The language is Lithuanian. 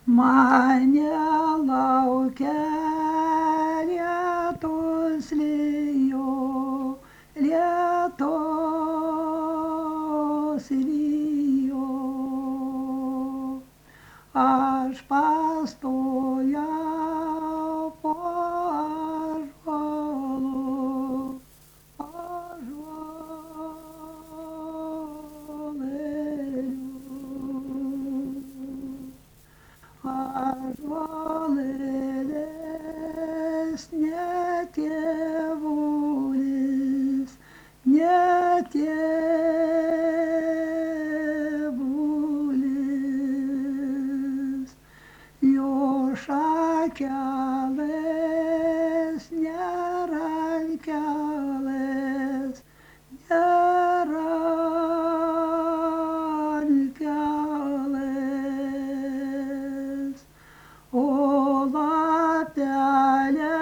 Mane laukia lietus lijo, lietus lijo. Aš pastojau po ąžuolu, ąžuolėliu. Ąžuolėlis ne tėvulis, ne tėvulis. Jo šakelės nėra kelės, nėra kelės. O lapelė